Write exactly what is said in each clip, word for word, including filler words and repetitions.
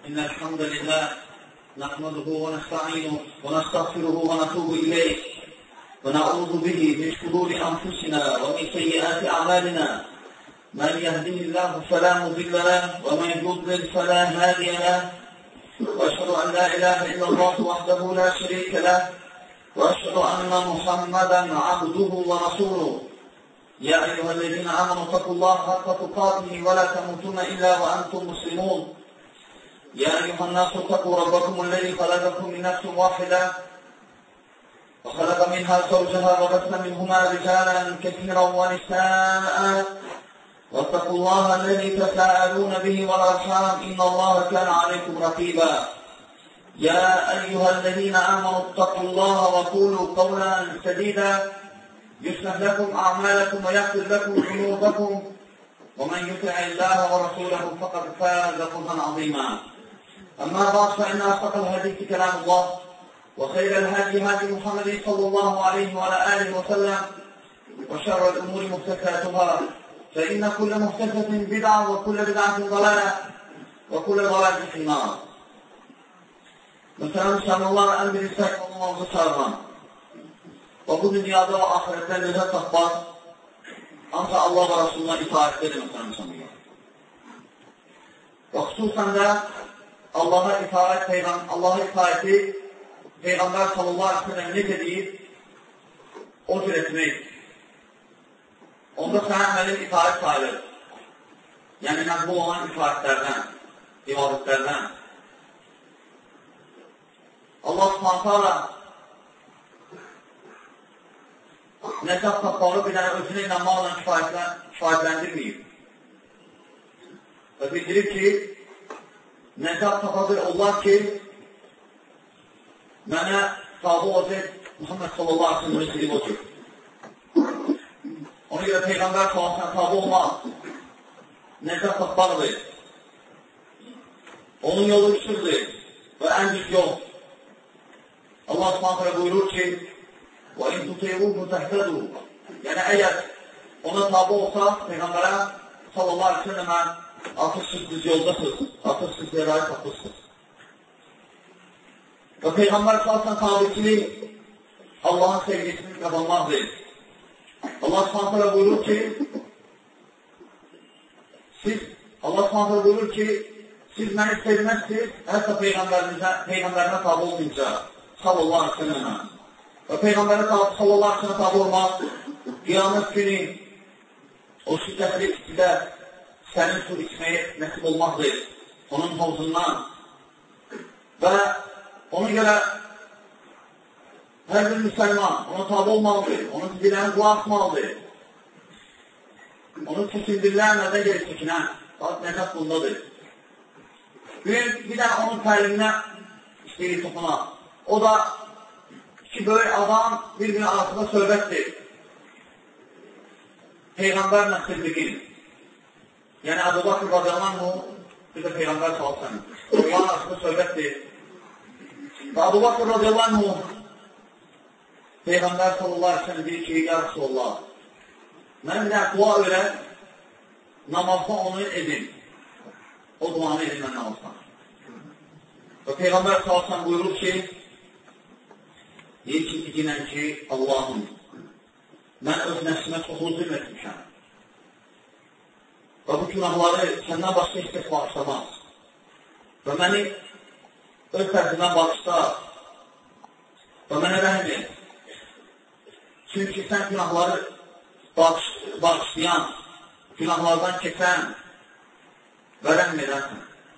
إن الحمد لله نحمده ونستعينه ونستغفره ونتوب إليه ونعوذ به من شرور أنفسنا ومن سيئات أعمالنا من يهده الله فلا مضل له ومن يضلل فلا هادي له وأشهد أن لا إله إلا الله وحده لا شريك له وأشهد أن محمدا عبده ورسوله يا أيها الذين آمنوا اتقوا الله حق تقاته ولا تموتن إلا وأنتم مسلمون يا أيها الناس اتقوا ربكم الذي خلقكم من نفس واحدة وخلق منها زوجها وبث منهما رجالا كثيرا ونساء واتقوا الله الذي تساءلون به والأرحام إن الله كان عليكم رقيبا يا أيها الذين آمنوا اتقوا الله وقولوا قولا سديدا يصلح لكم أعمالكم ويغفر لكم ذنوبكم ومن يطع الله ورسوله فقد فاز فوزا عظيما أما بعد فإن أصدق الحديث كلام الله وخير الهدي هدي محمد صلى الله عليه وعلى آله وسلم وشر الأمور محدثاتها فإن كل محدثة بدعة وكل بدعة ضلالة وكل ضلالة في النار. Mesela Müslümanlar en bir istek olmamızı çağıran ve bu dünyada ve ahirette lezzet tapar ancak Allah ve Resulü'ne itaatleri mesela Müslümanlar. Ve hususen de Allah'a itaat, Allah'a itaati Peygamber sallallahu aleyhi ve sellem ne dediği o tür etmek. Onda sana əməlin itaat sayılır. Yəni, məqbul olan itaatlərdən, ibadətlərdən. Allah subhanətə alə nəzət tapmalı bir dənə özünə inanmaqla kifayətləndirməyib. Və bildirib ki, nəzət tapadır onlar ki, mənə tabi olacaq Muhammed sallallahu aleyhi ve sellem'in silib otur. Ona görə Peyğəmbər sallallahu tabi olmaq nəzət tapmalıdır. Onun yolu üstündür və ən düz yol. Allah subhanətə buyurur ki, وَاِنْ تُطِيرُوهُ تَحْتَدُوا Yəni, əgər ona tabi olsa, Peyğəmbərə sallallahu aleyhi ve sellem'ə artıq siz düz yoldasınız, artıq siz lerayı tapırsınız. Və Peyğəmbər sallallahu tabiçiliyi Allahın sevgisini qazanmaqdır. Allah subhanətə buyurur ki, siz, Allah subhanətə buyurur ki, siz məni sevməzsiniz, hətta Peyğəmbərinə tabi olmayınca, sallallahu aleyhi ve sellem'ə. Və Peyğəmbərə sallallahu aleyhi ve sellem'ə tabi olmaq, qiyamət günü o şiddətli istidə sənin su içməyə nəsib olmaqdır, onun havzundan. Və ona görə hər bir müsəlman ona tabi olmalıdır, onun diləni qulaq asmalıdır. Onun çəkindirlər, nəzə gəlir çəkinən, nəzət bundadır. Bir, bir də onun təliminə istəyir toxuna. O da iki böyük adam bir-birinin arasında söhbətdir. Peyğəmbərlə Siddiqin. Yəni, Əbu Bakr radiyallahu bir də Peyğəmbər salsan. Onların arasında söhbətdir. Və Əbu Bakr radiyallahu Peyğəmbər sallallahu aleyhi ve sellem deyir ki, ya Resulullah, mən də dua öyrət, namazda onu edin. O duanı edin mən namazda. Və Peyğəmbər sallallahu aleyhi ve sellem buyurur ki, deyir ki, deyinən ki, Allahım, mən öz nəfsimə çoxlu zülm etmişəm. Və bu günahları səndən başqa heç kəs bağışlamaz. Və məni öz tərcimdən bağışla və mənə rəhm et. Çünki sən günahları bağış, bağışlayan, günahlardan keçən və rəhm edərsən.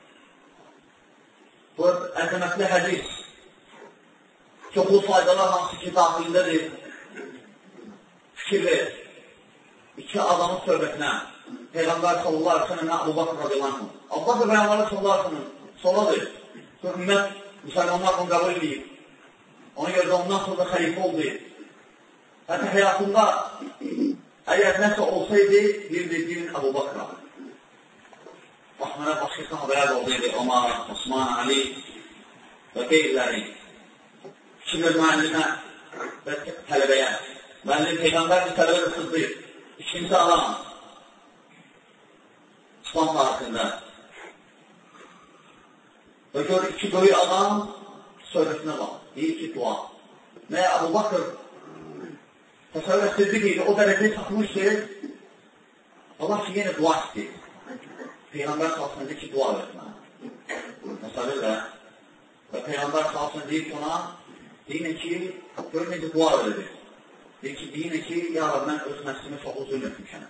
Bu əzəmətli hədis çoxlu faydalar hansı ki daxilindədir. Fikir ver. İki adamın söhbətinə Peyğəmbər sallallahu aleyhi ve sellem'ə Əbu Bakr radiyallahu. Əbu Bakr Peyğəmbər sallallahu aleyhi ve sellem sonradır. Ümmət müsəlmanlar bunu qəbul edib. Ona görə də ondan sonra da xəlifə oldu. Hətta həyatında əgər nəsə olsaydı, bir-bir birin Əbu Bakra. Bax, mənə başqa sahabələr olduydu. Omar, Osman, Ali və qeyriləri. Fikir müəllimə və tələbəyə. Müəllim Peyğəmbər bir tələbə də sızlayır. İkinci adam İslam tarixində Və görür iki böyük adam söhbətinə bax. Deyir ki, dua. Nə Əbu Bakır təsəvvür etdirdi ki, o dərəcəyə çatmışdır. Allah ki, yenə dua istəyir. Peyğəmbər salsın deyir ki, dua vermə. Təsəvvür də. Və Peyğəmbər salsın deyir ki, ona, deyinə ki, gör necə dua verir. Deyir ki, deyinə ki, ya Rab, mən öz nəslimi çox uzun etmişəm.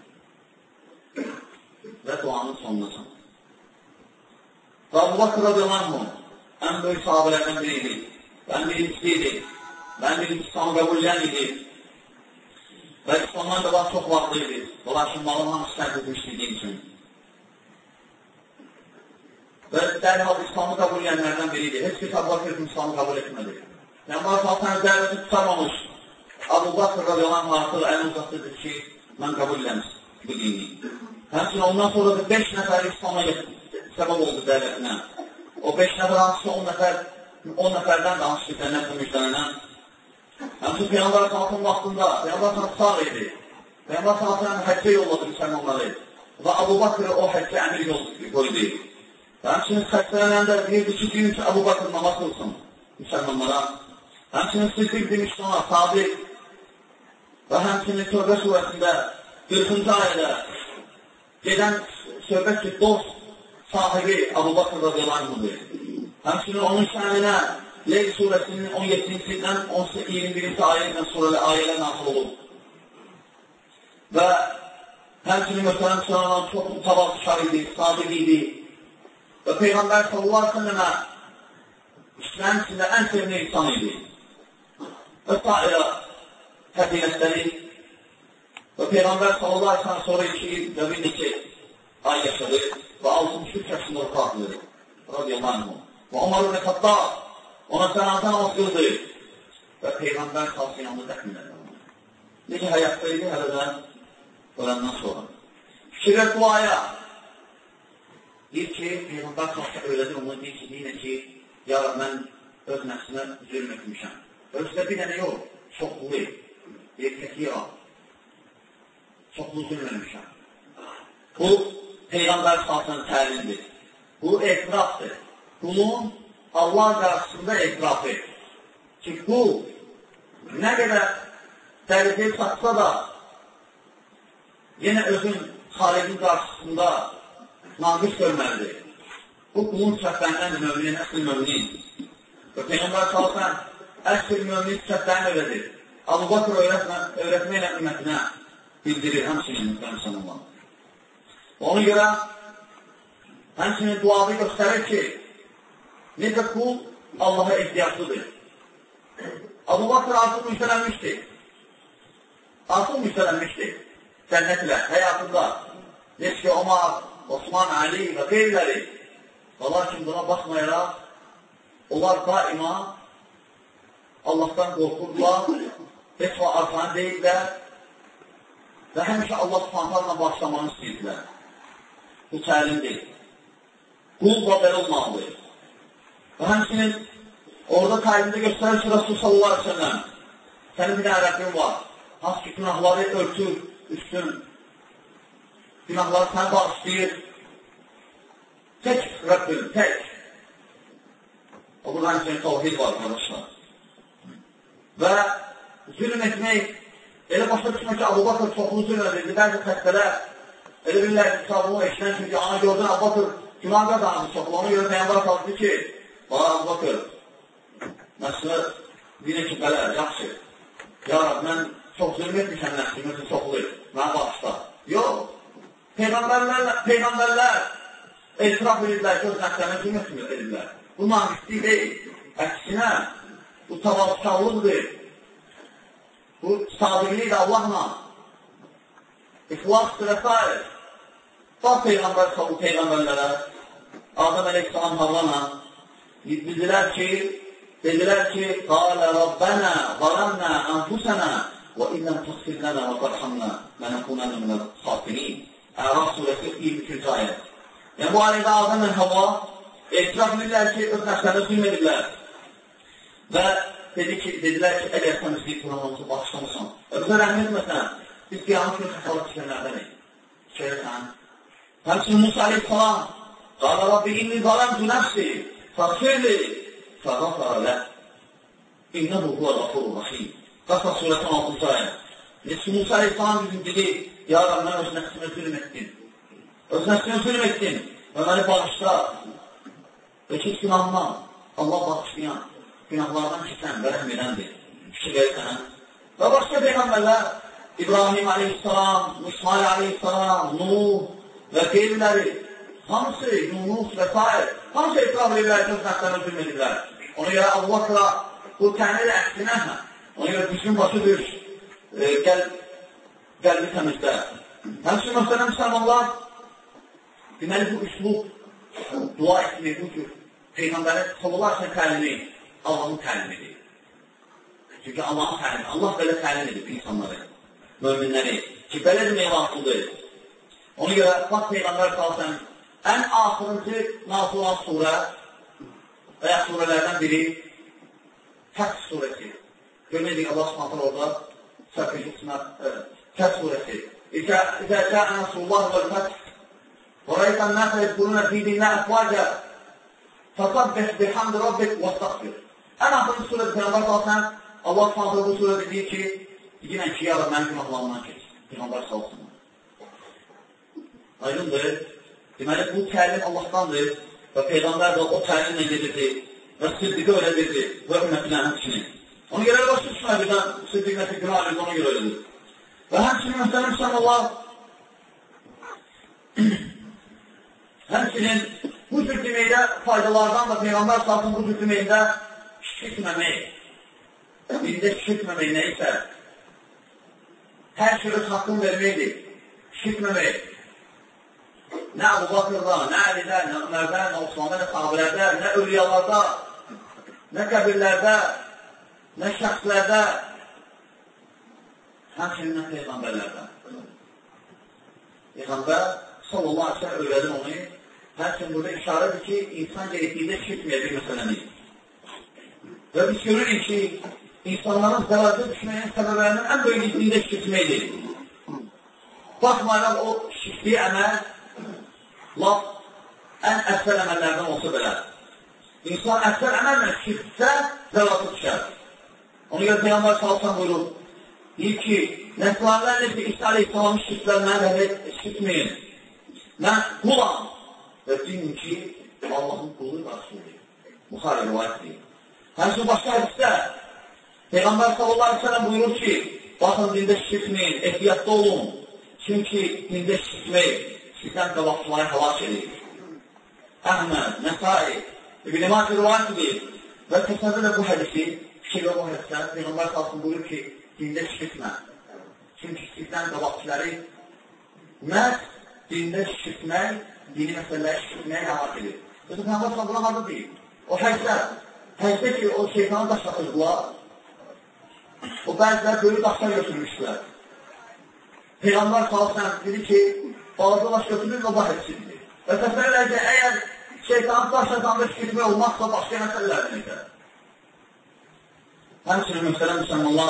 Və duanın sonundasan. Və Əbu Bakır radiyallahu anh, ən böyük sahabələrdən biriydi. Ən birincisi idi. Ən birincisi İslamı qəbul edən idi. Və İslamdan qabaq çox vaxtlı idi. Lakin malın hamısı tərk etmişdi din üçün. Və dərhal İslamı qəbul edənlərdən biriydi. Heç bir Əbu Bakır İslamı qəbul etmədi. Yəni, bu əsasını dərvəsi tutarmamış. Əbu Bakır radiyallahu anh artıq əlini uzatdıdır ki, mən qəbul edəmiş bu dini. Həmçinin ondan sonra da beş nəfər İslam'a səbəb oldu dərvətinə. O beş nəfər hansısa on nəfər, on nəfərdən də hansısa cənnətlə müjdələnən. Həmçinin Peyğəmbər salsın vaxtında, Peyğəmbər salsın sağ idi. Peyğəmbər salsın həccə yolladı müsəlmanları. Və Əbu Bakırı o həccə əmir qoydu. Həmçinin xəstələnəndə deyirdi ki, deyin ki, Əbu Bakır namaz qılsın müsəlmanlara. Həmçinin Siddiq demişdi ona, Sadiq. Və həmçinin Tövbə surəsində qırxıncı ayədə gedən söhbət ki, dost sahibi Əbu Bakır radiyallahu anhudur. Həmçinin onun şəninə Leyl surəsinin on yeddinci-dən iyirmi birinci ayədən surəli ayələr nazil olub. Və həmçinin möhtərəm sınavdan çox tavazıkar idi, sadiq idi. Və Peyğəmbər sallallahu aleyhi ve sellemə işlərin içində ən sevimli insan idi. Və sairə fədilətləri və Peyğəmbər sallallahu aleyhi ve sellem sonra iki il və bir neçə ay yaşadı və altmış üç yaşında vəfat edir. Radiyallahu anhu. Və Ömər ibn Xattab ona cənazə namaz qıldı və Peyğəmbər sallallahu yanında dəfn edildi. Necə həyatda idi hələ də öləndən sonra. Fikirlə duaya deyir ki, Peyğəmbər sallallahu öyrədir, onu deyir ki, deyir ki, ya mən öz nəfsimə zülm etmişəm. Özdə bir dənə yox, çoxlu, deyir kəkira, çoxlu zülm etmişəm. Bu, Peyğəmbər sallallahu təlimdir. Bu, etirafdır. Bunun Allah qarşısında etirafı ki, bu nə qədər dərəcəyə çatsa da yenə özün xalidin qarşısında naqis görməlidir. Bu, qulun səhvəndən mövminin, əsl mövminin. Və Peyğəmbər salsan, əsl mövminin səhvəni öyrədir. Əbu Bakır öyrətməklə ümmətinə bildirir, həmçinin müstəmsən Allah. Ona görə həmçinin duadı göstərir ki, necə qul Allaha ehtiyaclıdır. Əbu Bakır artıq müjdələnmişdir. Artıq müjdələnmişdir. Cənnətlə, həyatında. Necə ki, Omar, Osman, Ali və qeyriləri. Və lakin buna baxmayaraq, onlar daima Allahdan qorxurdular, heç və arxanı deyirlər və həmişə Allah subhanlarla başlamanı istəyirlər. Bu təlimdir. Qul da belə olmalıdır. Və həmçinin orada təlimdə göstərir ki, Rasul sallallahu aleyhi ve sellem sənin bir ərəbin var. Hansı ki, günahları örtür, üstün. Günahları səni bağışlayır. Tək Rəbbim, tək. O burada həmçinin tavhid var, qardaşlar. Və zülm etmək, elə başa düşmək ki, Əbu Bakır çoxlu zülm edirdi. Bəzi xəstələr, elə bilirlər ki, kitabını eşlən çünki ana gördün, Əbu Bakır günah qazandı çoxlu. Ona görə Peyğəmbər qaldı ki, bana Əbu Bakır, nəslə deyir ki, belə, yaxşı. Ya Rab, mən çox zülm etmişəm nəslimə ki, çoxlu, mən bağışla. Yox, Peyğəmbərlər etiraf edirlər ki, öz nəsləmə zülm etmirlər. Bu namusli deyil. Əksinə, bu tavazıkarlıqdır. Bu sadiqlidir Allahla. İxlasdır və s. Bax Peyğəmbər sallı Peyğəmbərlərə, Adəm əleyhissalam Havvana dedilər ki, dedilər ki, qalə Rabbənə, qaləmnə, ənfusənə və illəm təxsirlənə və tərxamnə mənəkunənə minə xasinin. Əraf surəsi iyirmi üçüncü ayət. Yəni bu ayədə Adəm və Havva etiraf edirlər ki, öz nəfslərini zülm edirlər. Və dedi ki, dedilər ki, əgər sən bizi Qur'anımızı bağışlamısan və bizə rəhm etməsən, biz qiyamət günü xəsalat düşənlərdənik. Şöyləsən. Həmçinin Musa aleyhissalam qalə Rabbi inni zaləmtü nəfsi Fasirli fəğafara lə İnnəhu huvəl-ğafurur rahim. Qasas surəsi on altıncı ayə. Neçə Musa Aleyhisselam bizim dedi, ya Rab, mən öz nəfsimə zülm etdim. Öz nəfsimə zülm etdim və məni bağışla. Və ki, günahman, Allah bağışlayan, günahlardan keçən və rəhm edəndir. Fikir verirsən. Və başqa peyğəmbərlər, İbrahim Aleyhisselam, İsmail Aleyhisselam, Nuh və qeyriləri, hamısı, Yunus və s. hamısı etraf edirlər, öz nəfslərini zülm edirlər. Ona görə Allah bu təmir əksinə, ona görə bütün başı düş, e, gəl, qəlbi təmizdə. Həmçin məsələn, müsəlmanlar, deməli bu üslub, dua etmək, bu cür, Peyğəmbərin sallallahu əleyhi və səlləm təlimi, Allahın təlimidir. Çünki Allahın təlimi, Allah belə təlim edib insanları, möminləri, ki, belə demək lazımdır. Ona görə, bax Peyğəmbər sallallahu əleyhi və səlləm, ən axırıncı nazil olan surə və ya surələrdən biri Fəth surəsi. Görməyəcək Allah Subhanahu orada səhvəci qismə Fəth surəsi. İzə cəə Nəsrullah və Fəth və rəyətən nəfə yədqulunə fidinlə əfvacə fəsabbih bihamdi Rabbik və stəxfir. Ən axırıncı surədə Peyğəmbər salsan Allah Subhanahu bu surədə deyir ki, deyilən ki, ya Rab, mənim günahlarımdan keç. Peyğəmbər salsın. Aydındır. Deməli, bu təlim Allahdandır və Peyğəmbər də o təlimlə gedirdi və siddiqə öyrədirdi və ümmətinə həmçinin. Ona görə başqa düşmə birdən siddiq nəsi günah edir, ona görə öyrədir. Və həmçinin məsələn müsəlmanlar həmçinin bu cür deməkdə faydalardan da Peyğəmbər salsın bu cür deməkdə şirkməmək. Birində şirkməmək nə isə hər şey öz haqqını verməkdir. Şirkməmək. Nə Əbu Bakırda, nə Əlidə, nə Ömərdə, nə Osmanlı, nə sahabilərdə, nə övliyalarda, nə qəbirlərdə, nə şəxslərdə, həmçinin nə Peyğəmbərlərdə. Peyğəmbər sallallahu aleyhi ve sellem öyrədir onu, həmçinin burada işarədir ki, insan gerekliyidə şirkməyə bir məsələdir. Və biz görürük ki, insanların zəvazə düşməyin səbəblərinin ən böyüklüyündə şirkməkdir. Baxmayaraq o şirkliyi əməl laf ən əksər əməllərdən olsa belə. İnsan əksər əməllə şirksə zəvatı düşər. Ona görə Peyğəmbər salsan buyurur, deyir ki, Nəsranilər necə İsa Aleyhisselamın şirklər mənə rəhmət şirkməyin. Mən qulam və bilin ki, Allahın qulu rəsulü. Buxarə rivayətdir. Həmçin başqa hədisdə Peyğəmbər sallallahu aleyhi ve sellem buyurur ki, baxın dində şirkməyin, ehtiyatda olun. Çünki dində şirkməyin sizdən qabaqçıları həlak edir. Əhməd, Nəsai, İbn-i Macə rivayət edir və təsəvvür də bu hədisi, fikirlə bu hədisdə Peyğəmbər salsın buyurur ki, dində şirkmə. Çünki sizdən qabaqçıları məhz dində şirkmək, dini məsələləri şirkməyə həlak edir. Özü Peyğəmbər salsın harada deyil. O həcdə, həcdə ki, o şeytanı daşlatırdılar, o bəzilər böyük daşlar götürmüşdülər. Peyğəmbər salsın dedi ki, bazı daş götürür və bah etsindir. Və təsəvvür ki, əgər şeytanı daşlatanda şirkmək olmazsa başqa məsələlərdir necə. Həmçinin mühtərəm müsəlmanlar,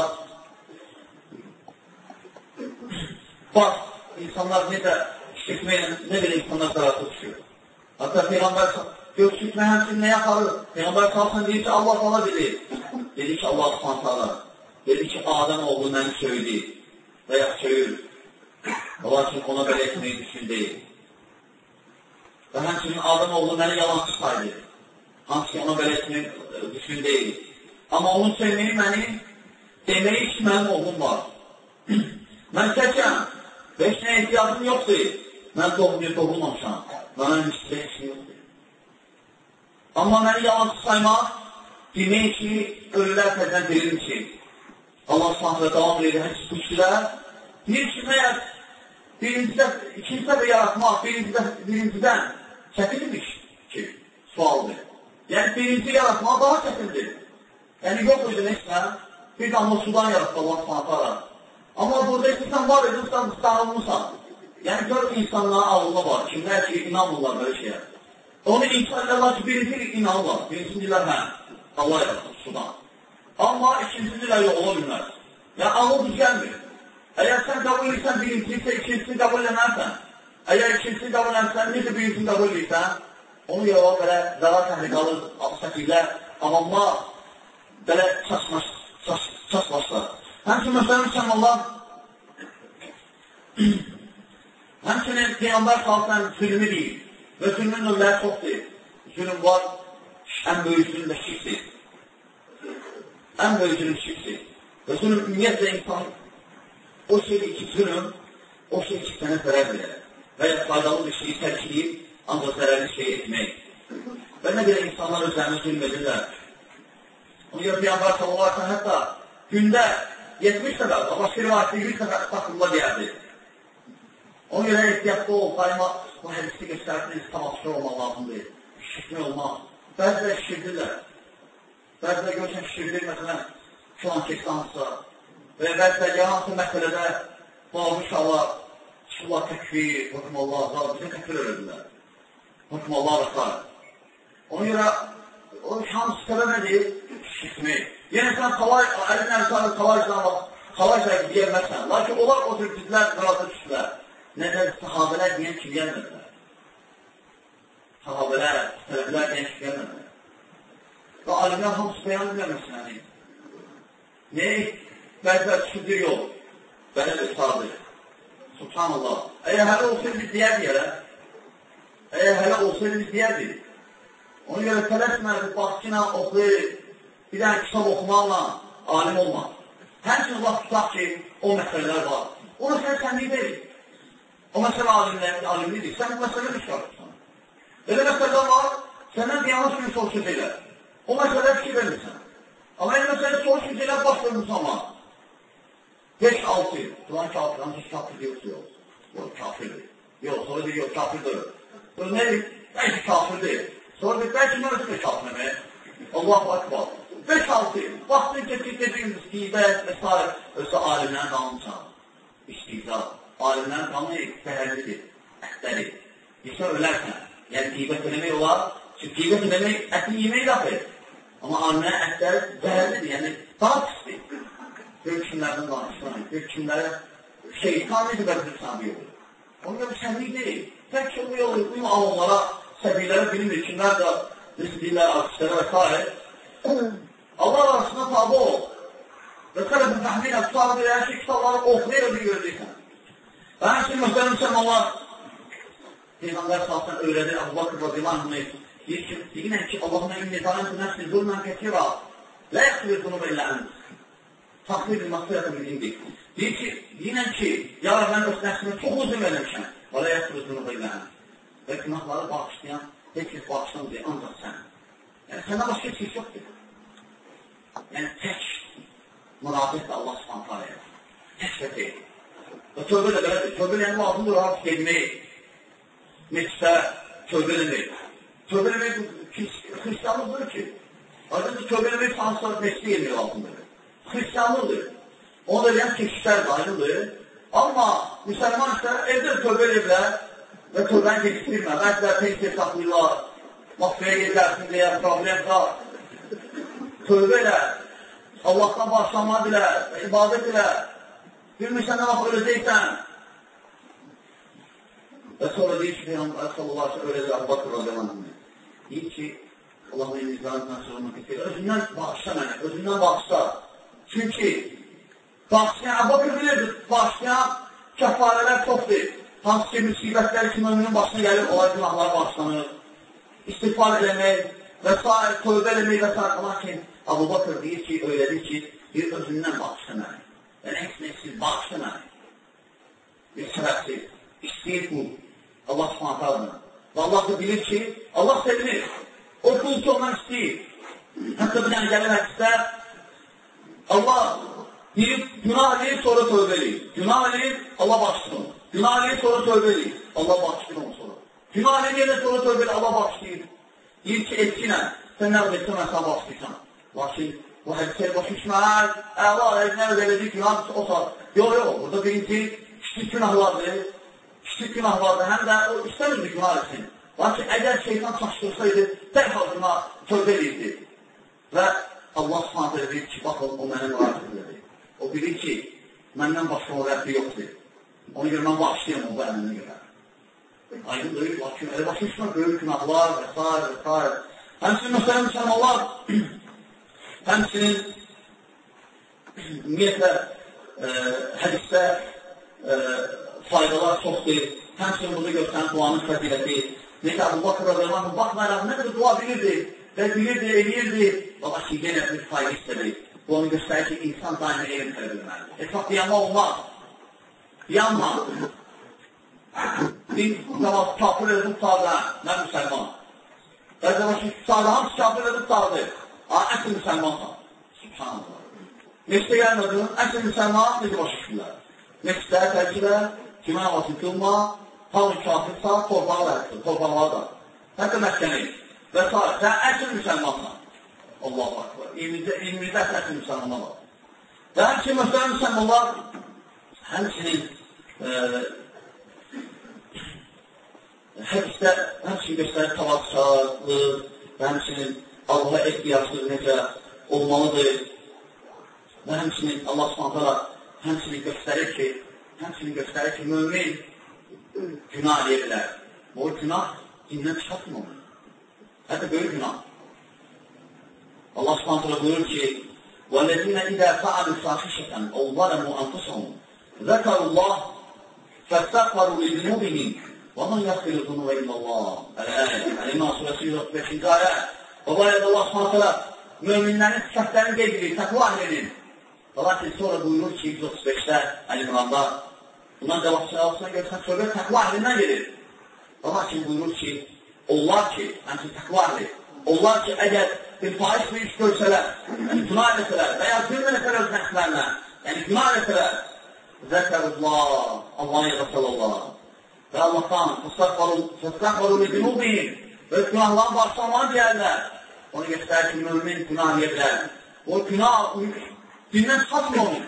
bax, insanlar necə şirkməklə, nə belə insanlar zararlı düşür. Hatta Peyğəmbər gör şirkmək həmçinin nəyə aparır? Peyğəmbər salsın deyir ki, Allah sana dedi. Dedi ki, Allah subhanətələ. Dedi ki, Adəm oğlu məni söydü və ya söyür. Lakin ona belə etməyi düşün deyil. Və həmçinin Adəm oğlu məni yalancı saydı. Hansı ki ona belə etməyi düşün deyil. Amma onun sevməyi məni deməyi ki, mənim oğlum var. Mən təkəm və heç nə ehtiyacım yoxdur. Mən doğulmamışam. Mənə müstəyə heç nə yoxdur. Amma məni yalancı saymaq demək ki, ölülər təzdən verir ki, Allah s.ə. davam edir, həmçə güçlülər. Deyir ki, məyər birincidə, ikinci dəfə yaratmaq birincidən çətinmiş ki, sualdır. Yəni, birinci yaratmaq daha çətindir. Yəni, yox idi neçə, bir damla sudan yaratdı Allah s.ə. Amma burada istəsən var edin, sən dağılmışsan. Yəni, gör insanların ağılına var, kimlər ki, inanmırlar böyle şeyə. Onu insan edirlər ki, birinci inanırlar, birincilər hə, Allah yaratdı sudan. Amma ikincilər yox, ola bilməz. Yəni, ağıl düzgəndir. Əgər sən qəbul edirsən birincisi isə ikincisini qəbul eləmərsən, əgər ikincisini qəbul eləmərsən, necə birincini qəbul edirsən, Onu görə o belə zərar təhlikalı səkirlər, avamlar belə çaş başlar. Həmçin, məsələn, müsəlmanlar, həmçinin Peyğəmbər sallallahu zülmü deyil və zülmün növləri çoxdur. Zülm var, ən böyük zülm də şirkdir. Ən böyük zülm şirkdir. Və zülm ümumiyyətlə insan o şeydir ki, zülm o şey ki, sənə zərər verir və ya faydalı bir şeyi tərkiləyib, ancaq zərərli şey etmək. Və nə qədər insanlar özlərini zülm edirlər. Ona görə Peyğəmbər sallallahu aleyhi ve sellem hətta gündə yetmiş səfər, başqa rivayətdə yüz səfər estağfurullah deyərdi. Ona görə ehtiyatlı ol, daima bu hədisi göstərdiniz, tamaşır olmaq lazımdır, şirkli olmaq. Bəzilə şirkdirlər. Bəzilə görürsən şirkdir, məsələn, şu an keçdansa və ya bəzilə yansın məsələdə bağlı inşallah, inşallah təkvir, hükmallah, bizə təkvir öyrədilər. Hükmallah və s. Ona görə o şans səbəb nədir? Şirkmi. Yəni sən xalay, əlin əmsanı xalaycılar deyəməzsən. Lakin onlar o tür bizlər, qıraqda düşdülər. Nədən sahabələr deyən ki, gəlmədilər. Sahabələr, tələblər deyən ki, gəlmədilər. Və alimlər hamısı beyan bilməməsinəni. Ne? Bəzilər düşürdür yol. Belədir, sadır. Subhanallah. Əgər hələ olsaydı biz deyərdik hələ. Əgər hələ olsaydı biz deyərdik. Ona görə tələsmədi, baxçına oxuyur, bir dənə kitab oxumaqla alim olmaz. Həmçin Allah tutaq ki, o məsələlər var. Onu sən sənlik deyil. O məsələ alimlərdir, alimlidir. Sən bu məsələdə işarətsən. Elə məsələ var, səndən yanlış bir soru sözəylər. O məsələdə fikir vermirsən. Amma elə məsələ soru sözəylər baş vermirsən ama. beş altı. Duran kafir, ancaq kafir deyilsə yox. Yox, kafirdir. Yox, sonra deyil, yox, kafirdir. Sonra nə deyil? Bəlkə kafirdir. Sonra deyil, bəlkə nə özü də kafirdir. Allahu akbar. beş altı. Vaxtın keçir dediyimiz qeybət və s. Özü alimlərin qanuncan. İstihza. Alimlərin qanunu zəhərlidir, ətləri. Desə ölərsən. Yəni qeybət eləmək olar. Çünki qeybət eləmək ətini yemək daxil. Amma alimlərin ətləri zəhərlidir. Yəni daha pisdir. Böyük kimlərdən danışmayın. Böyük kimlərə şeytan necə bəlkə sabi olur. Onun da bir sənlik deyil. Tək ki, bu yolu, bu avamlara, səbirlərə bilinmir. Kimlər də necə deyirlər, artistlərə və s. Allah arasında tabi ol. Və sələfin təhminə tutarı bir hər şey kitabları oxuyar ödür görəcəksən. Və həmçinin mühtərim müsəlmanlar Peyğəmbər salsan öyrədir, Əbu Bakr radiyallahu anh deyir ki, deyinən ki, Allahümə inni zanəntü nəfsi zulmən kətira lə yaxsıdır bunu belə əmr. Takdir məqsədə bilindik. Deyir ki, deyinən ki, ya mən öz nəfsimə çox uzun vermişəm. Və lə yaxsıdır bunu belə əmr. Və günahları bağışlayan, heç bir bağışlan deyir, ancaq sən. Yəni, səndən başqa heç heç yoxdur. Yəni, tək mürabət Allah subhanətə aləyə. Tək və deyil. Və tövbə də belədir. Tövbə yəni lazımdır, rahat gelmək. Meclisdə tövbə eləmək. Tövbə eləmək xristiyanlıqdır ki. Aydındır, tövbə eləmək sanıqsa meclisdə gelmək lazımdır. Xristiyanlıqdır. Onu da eləyən keşişlərdir, aydındır. Amma müsəlman isə evdə tövbə elə bilər və tövbəni keçirmə. Bəzilər pensiya saxlayırlar, mafiyaya gedərsin deyə problem var. Tövbə elə, Allahdan başlamaq bilə, ibadət elə. Bilmirsən nə vaxt öləcəksən. Və sonra deyir ki, Peyğəmbər sallallahu aleyhi ve sellem öyrədir, Əbu Bakr radiyallahu anh. Deyir ki, Allah'ın elinizdən sonra keçir. Özündən bağışla mənə, özündən bağışla. Çünki bağışlayan, Əbu Bakr bilirdir, bağışlayan kəfarələr çoxdur. Hansı ki, müsibətlər ki, müminin başına gəlir, olay günahları bağışlanır. İstiğfar eləmək və s. tövbə eləmək və s. Lakin Əbu Bakr deyir ki, öyrədir ki, bir özündən bağışla mənə. Yəni, heç neysiz, bağışla mənə. Bir səbəbsiz, istəyir bu, Allah subhanətə adına. Və Allah da bilir ki, Allah sevinir. O pul ki, ondan istəyir. Hətta bir dənə gəlir hədisdə, Allah deyir, günah eləyir, sonra tövbə eləyir. Günah eləyir, Allah bağışlayır. Günah eləyir, sonra tövbə eləyir. Allah bağışlayır onu sonra. Günah eləyir, sonra tövbə eləyir, Allah bağışlayır. Deyir ki, etkinə, sən nə qədər etsən, mən sən bağışlayırsan. Lakin, bu hədisəyə başa düşməz, əla, nə elədik, günah o saat. Yox, yox, burada birinci, kiçik günahlardır, kiçik günahlardır, həm də o istəmirdi günah etsin. Lakin, əgər şeytan çaşdırsaydı, dərhal günah tövbə edirdi. Və Allah subhanət edir ki, baxın, o mənə müraciət edir. O bilir ki, məndən başqa o Rəbbi yoxdur. Ona görə mən bağışlayam o bu əmrini görə. Aydın böyük bakıyor. Elə başın üstüne böyük günahlar və s. və s. Həmçinin məsələn müsəlmanlar, həmçinin ümumiyyətlə e, hədisdə e, faydalar çoxdur. Həmçinin burada göstərən duanın fəziləti. Necə Əbu Bakr radiyallahu anh, baxmayaraq nə qədər dua bilirdi və bilirdi, eləyirdi. Baba ki, yenə bir fayda istədi. Bu onu göstərir ki, insan daimi elm tələb edilməlidir. Esas dayanma olmaz. Yanma. Bir zaman kafir edib tutardı, mən müsəlman. Bəzən ki, tutardı, hamısı kafir edib tutardı. Əsl müsəlmansan. Subhanallah. Meşdə gəlmədin, əsl müsəlman necə başa düşürlər? Meşdə, təlkidə, kimə namazı qılma, hamı kafirsa, torbağa versin, torbağa da. Hətta məskəni və s. Sən əsl müsəlmansan. Allahu akbar. İlmizdə əsl müsəlmanlar var. Və həmçinin məsələn müsəlmanlar, həmçinin hədisdə həmçinin göstərir tavazkarlıq və həmçinin Allaha ehtiyacsız necə olmalıdır və həmçinin Allah subhanətələ həmçinin göstərir ki, həmçinin göstərir ki, mömin günah eləyə bilər. O günah dindən çıxatmır. Hətta böyük günah. Allah subhanətələ buyurur ki, وَالَّذِينَ إِذَا فَعَلُوا فَاحِشَةً أَوْ ظَلَمُوا أَنفُسَهُمْ ذَكَرُوا اللَّهَ فَاسْتَغْفَرُوا لِذُنُوبِهِمْ وَمَنْ يَغْفِرُ الذُّنُوبَ İllə Allah. Əl-İmam surəsi yüz otuz beşinci ayə. O ayədə Allah subhanətələ möminlərin sifətlərini qeyd edir, təqva edir. Lakin sonra buyurur ki, yüz otuz beşdə Əl-İmranda bundan cavabçılarına görürsən, söhbət təqva ehlindən gedir. Lakin buyurur ki, onlar ki, həmçin təqva ehli, onlar ki, əgər bir faiz bir iş görsələr, yəni günah edəsələr və ya zülm edəsələr öz nəfslərlə, yəni günah edəsələr, zəkərullah, Allah'a yadasəlallah və Allahdan fəstəqvaru lidinubihim və günahların başlamanı deyərlər. Onu göstərir ki, mümin günah edə bilər. O günah dindən çıxatmır onu.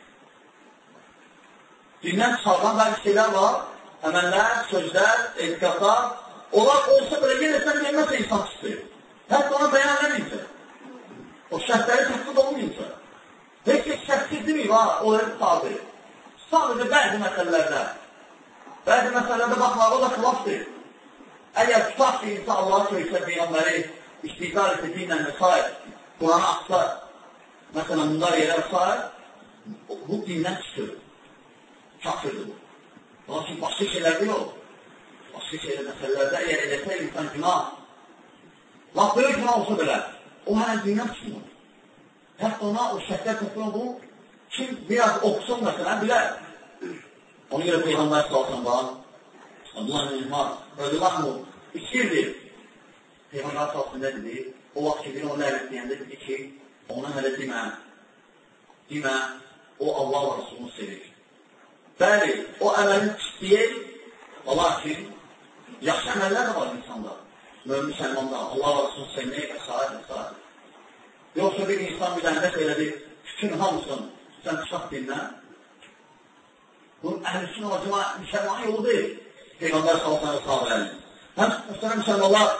Dindən çıxardan bəzi şeylər var, əməllər, sözlər, etiqatlar. Onlar olsa belə yenə sən deyilməsə insan çıxdır. Hətta ona bəyan eləməyəcə. O şərtləri təqsid olmayacaq. Heç heç şərtsiz deməyib, ha, onları tutardır. Sadəcə bəzi məsələlərdə, bəzi məsələlərdə baxmağı o da xilafdır. Əgər tutaq ki, insan Allah'a söyləsə, Peyğəmbəri istihzar etsə, dinlə və s. Quranı atsa, məsələn, bunlar yerə və s. Bu dindən çıxır. Kafirdir bu. Lakin başqa şeylərdə yox. Başqa şeylər məsələlərdə əgər eləsə, insan günah, laf böyük günah olsa belə, o hələ dindən çıxmır. Hətta ona o şəhətlər təqdir bu, kim biraz oxusun məsələn, bilər. Ona görə Peyğəmbər salsan var, Abdullah ibn Umar, radiyallahu anh, içirdi. Peyğəmbər salsan nə dedi? O vaxt ki, biri onu lərisləyəndə dedi ki, ona hələ demə, demə, o Allah və Rasulunu sevir. Bəli, o əməlini istəyir, lakin, yaxşı əməllər də var insanda, mümin səlmanda, Allah və Rasulunu sevmək və s. və s. Yoxsa bir insan bir dənə söylədir, bütün hamısın, sən çıxaq dinlə. Bu, əhl-i olacaq, müsəlmanın yolu deyil. Peyğəmbər salsan və sahabəli. Həm müsəlman müsəlmanlar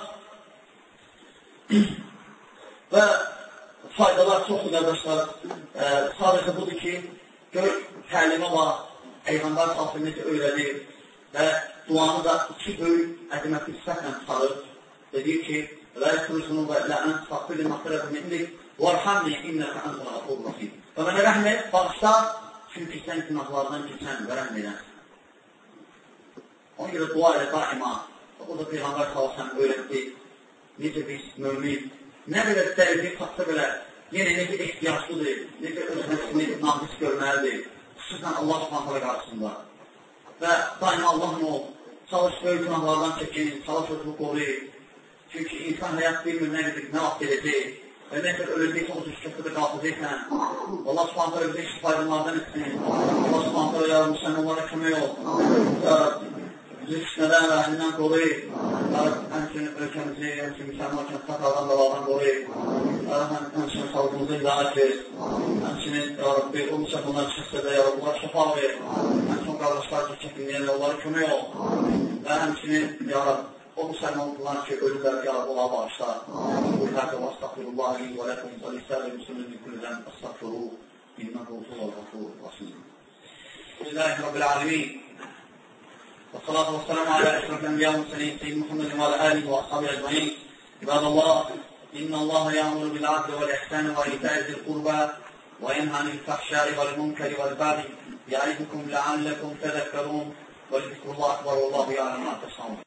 və faydalar çoxdur, qardaşlar. E, sadəcə budur ki, gör, təlimə var, Peyğəmbər salsan necə öyrədir və duanı da iki böyük ədəmətli sifətlə tutarır. Dedir ki, və yəxrüzunu və lənən taqbili məxtirətin indik vərhamni innəkə əntələ qafur rəhim. Və mənə rəhm et, bağışda, çünki sən günahlardan keçən və rəhm edən. Ona görə dua ilə daima, o da Peyğəmbər salsan öyrətdi, necə biz mümin, nə qədər dərəcə tapsa belə, yenə necə ehtiyaclıdır, necə öz nəfsini naqis görməlidir, xüsusən Allah subhanətlə qarşısında. Və daima Allah'ın ol, çalış böyük günahlardan çəkin, çalış özünü qoruyur. Çünki insan həyat bilmir, nə edir, nə vaxt edəcək və nə qədər öləcəksə o düşkətdə qalxacaqsən. Allah subhanətlə bizi şifaydanlardan etsin. Allah subhanətlə yarımsan, onlara kömək ol. Bizi fitnədən və əhlindən qoruyur. Həmçinin ölkəmizi, həmçinin müsəlman ölkəmizi xətadan qalardan qoruyur. Həmçinin xalqımızı idarət ver. Həmçinin, ya Rabbi, o müsəlmanlar çıxsədə, ya Rabbi, onlara şəfa ver. Həmçinin qardaşlar ki, çəkinləyənlə onlara kömək ol. Və həmçinin, ya Rabbi, o müsəlmanlar ki, ölürlər, ya Rabbi, Allah'a bağışlar. Hətta və astaqfirullahi və ləkum və lisəli müsəlmin kullədən astaqfiru innəhu huval ğafur rəsim. Bismillahi Rabbil alemin. والصلاة والسلام على أشرف الأنبياء والمرسلين سيدنا محمد وعلى آله وأصحابه أجمعين. عباد الله، إن الله يأمر بالعدل والإحسان وإيتاء ذي القربى وينهى عن الفحشاء والمنكر والبغي يعظكم لعلكم تذكرون، ولذكر الله أكبر والله يعلم ما تصنعون.